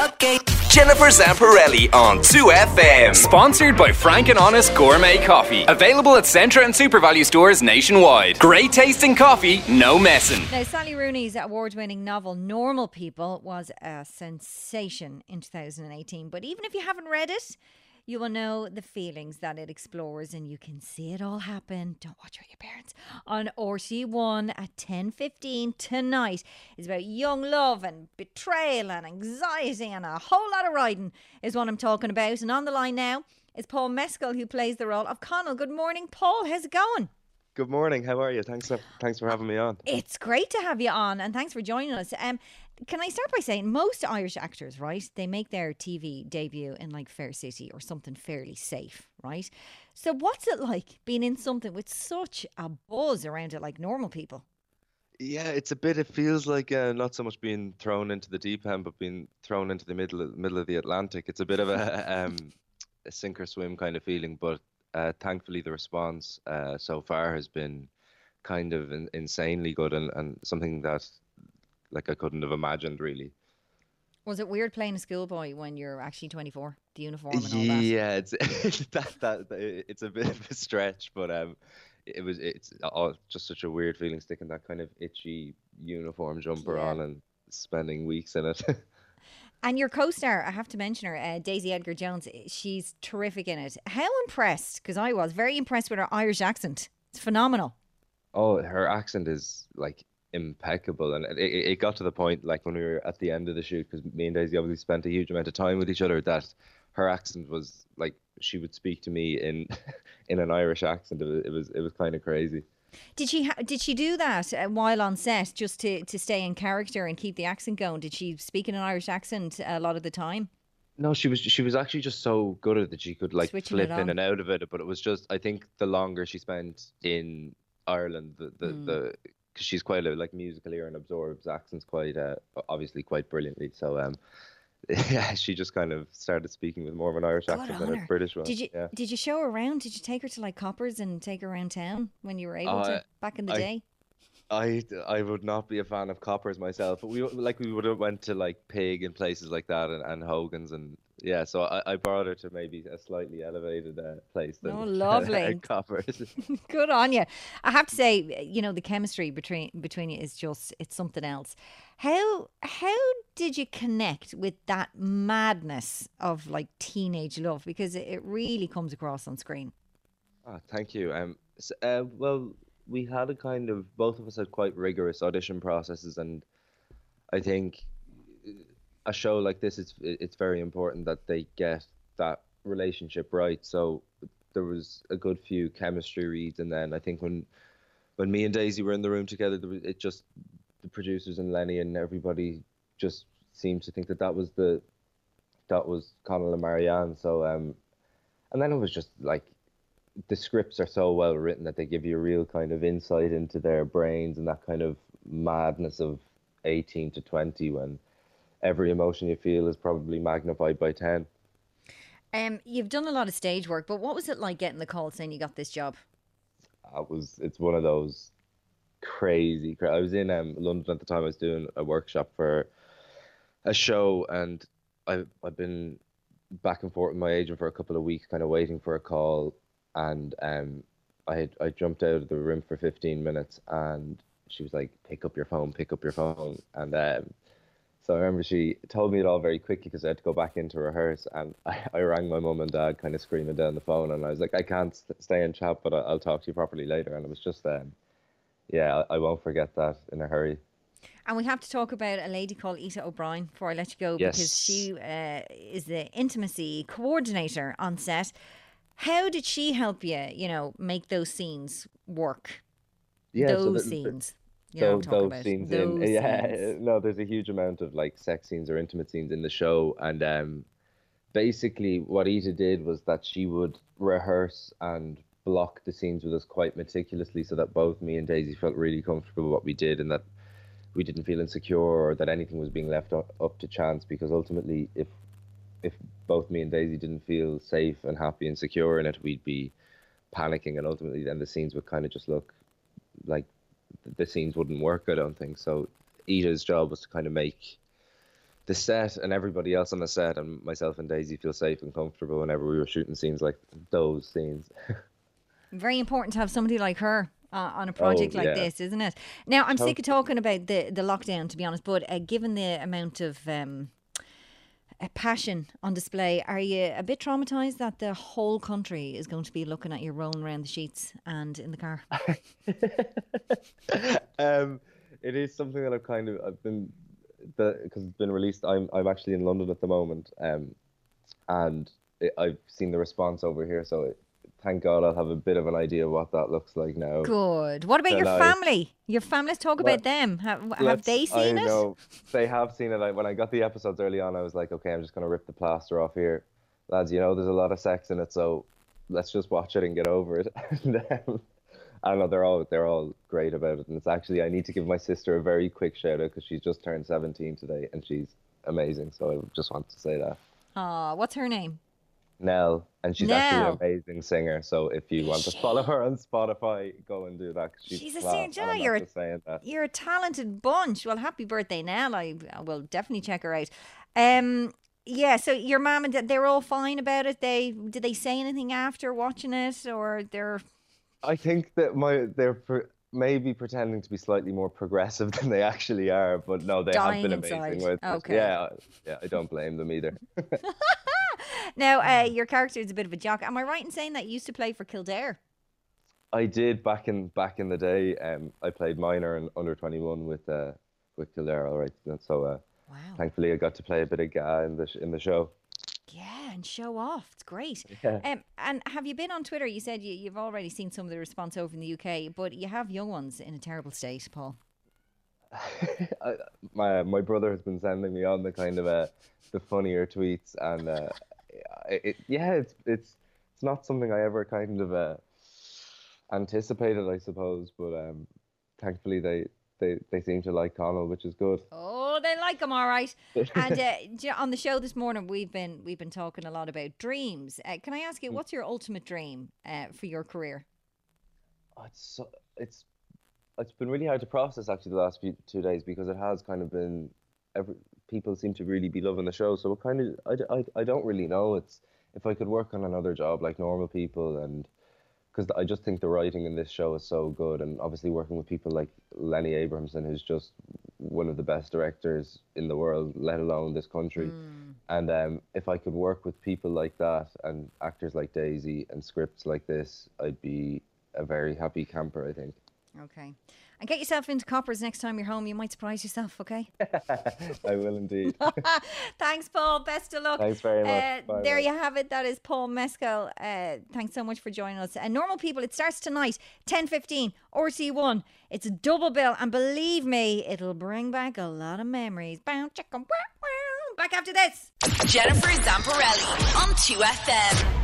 Okay. Jennifer Zamparelli on 2FM. Sponsored by Frank and Honest Gourmet Coffee. Available at Centra and SuperValue stores nationwide. Great tasting coffee, no messing. Now, Sally Rooney's award-winning novel Normal People was a sensation in 2018. But even if you haven't read it, you will know the feelings that it explores, and you can see it all happen. Don't watch with your parents. On RT1 at 10:15 tonight. It's about young love and betrayal and anxiety and a whole lot of riding is what I'm talking about. And on the line now is Paul Mescal, who plays the role of Connell. Good morning, Paul. How's it going? Good morning. How are you? Thanks for having me on. It's great to have you on, and thanks for joining us. Can I start by saying most Irish actors, right, they make their TV debut in like Fair City or something fairly safe, right? So what's it like being in something with such a buzz around it, like Normal People? Yeah, it feels like not so much being thrown into the deep end, but being thrown into the middle of the Atlantic. It's a bit of a sink or swim kind of feeling, but thankfully the response so far has been kind of insanely good and something that like I couldn't have imagined really. Was it weird playing a schoolboy when you're actually 24? The uniform and all that? Yeah, it's a bit of a stretch, but it's just such a weird feeling sticking that kind of itchy uniform jumper on and spending weeks in it. And your co-star, I have to mention her, Daisy Edgar-Jones, she's terrific in it. How impressed, because I was very impressed with her Irish accent. It's phenomenal. Oh, her accent is like impeccable, and it got to the point like when we were at the end of the shoot, because me and Daisy obviously spent a huge amount of time with each other, that her accent was like she would speak to me in in an Irish accent. It was kind of crazy. Did she do that while on set just to stay in character and keep the accent going? Did she speak in an Irish accent a lot of the time? No, she was actually just so good at it that she could like Switching flip it on. in and out of it. But it was just, I think the longer she spent in Ireland, the because she's quite a like musical ear and absorbs accents quite obviously quite brilliantly. So yeah, she just kind of started speaking with more of an Irish accent than a British one. Did you show her around? Did you take her to like Coppers and take her around town when you were able to back in the day? I would not be a fan of Coppers myself, but we would have went to like Pig and places like that and Hogan's, and yeah, so I brought her to maybe a slightly elevated place than lovely. Coppers. Good on you. I have to say, you know, the chemistry between you is just, it's something else. How did you connect with that madness of like teenage love? Because it really comes across on screen. Oh, thank you. Well, we had both of us had quite rigorous audition processes, and I think a show like this, it's very important that they get that relationship right. So there was a good few chemistry reads, and then I think when me and Daisy were in the room together, the producers and Lenny and everybody just seemed to think that was Connell and Marianne. So and then it was just like, the scripts are so well written that they give you a real kind of insight into their brains and that kind of madness of 18 to 20, when every emotion you feel is probably magnified by 10. You've done a lot of stage work, but what was it like getting the call saying you got this job? It's one of those crazy. I was in London at the time. I was doing a workshop for a show, and I've been back and forth with my agent for a couple of weeks, kind of waiting for a call. And I jumped out of the room for 15 minutes, and she was like, pick up your phone. And so I remember she told me it all very quickly because I had to go back in to rehearse, and I rang my mum and dad kind of screaming down the phone, and I was like, I can't stay and chat, but I'll talk to you properly later. And it was just, yeah, I won't forget that in a hurry. And we have to talk about a lady called Ita O'Brien before I let you go, Yes. because she is the intimacy coordinator on set. How did she help you, make those scenes work? Yeah, those scenes. You know what I'm talking about. Scenes Those scenes. no, there's a huge amount of like sex scenes or intimate scenes in the show, and basically what Ita did was that she would rehearse and block the scenes with us quite meticulously, so that both me and Daisy felt really comfortable with what we did, and that we didn't feel insecure or that anything was being left up to chance. Because ultimately, if both me and Daisy didn't feel safe and happy and secure in it, we'd be panicking, and ultimately then the scenes would kind of just look like the scenes wouldn't work, I don't think. So Ita's job was to kind of make the set and everybody else on the set and myself and Daisy feel safe and comfortable whenever we were shooting scenes like those scenes. Very important to have somebody like her on a project like this, isn't it? Now, I'm sick of talking about the lockdown, to be honest, but given the amount of passion on display, are you a bit traumatised that the whole country is going to be looking at you rolling around the sheets and in the car? It is something that I've been, because it's been released. I'm actually in London at the moment, and I've seen the response over here. So thank God I'll have a bit of an idea what that looks like now. Good. What about your family? Your family, let's talk about them. Have they seen it? No, they have seen it. When I got the episodes early on, I was like, okay, I'm just going to rip the plaster off here. Lads, there's a lot of sex in it, so let's just watch it and get over it. I don't know, they're all great about it. And it's actually, I need to give my sister a very quick shout out because she's just turned 17 today and she's amazing. So I just want to say that. What's her name? Nell, and she's actually an amazing singer. So if you want to follow her on Spotify, go and do that. She's a singer. You're a talented bunch. Well, happy birthday, Nell. I will definitely check her out. Yeah. So your mum and dad, they're all fine about it. Did they say anything after watching it, or they're? I think that they're maybe pretending to be slightly more progressive than they actually are, but no, they have been amazing with it. Yeah. I don't blame them either. Now, your character is a bit of a jock. Am I right in saying that you used to play for Kildare? I did back in the day. I played minor and under 21 with Kildare. All right, so wow. Thankfully I got to play a bit of Ga in the show. Yeah, and show off. It's great. Yeah. And have you been on Twitter? You said you've already seen some of the response over in the UK, but you have young ones in a terrible state, Paul. My brother has been sending me on the kind of the funnier tweets, and it's not something I ever kind of anticipated, I suppose, but thankfully they seem to like Connell, which is good. Oh, they like him, all right. And on the show this morning, we've been talking a lot about dreams. Can I ask you, what's your ultimate dream for your career? It's been really hard to process actually the last 2 days, because it has kind of been people seem to really be loving the show. So it kind of I don't really know. It's if I could work on another job like normal people, and because I just think the writing in this show is so good, and obviously working with people like Lenny Abrahamson, who's just one of the best directors in the world, let alone this country. And if I could work with people like that and actors like Daisy and scripts like this, I'd be a very happy camper, I think. Okay. And get yourself into Coppers next time you're home. You might surprise yourself, okay? I will indeed. Thanks, Paul. Best of luck. Thanks very much. Bye, there you have it. That is Paul Mescal. Thanks so much for joining us. And Normal People, it starts tonight, 10:15, RTÉ1. It's a double bill. And believe me, it'll bring back a lot of memories. Back after this. Jennifer Zamparelli on 2FM.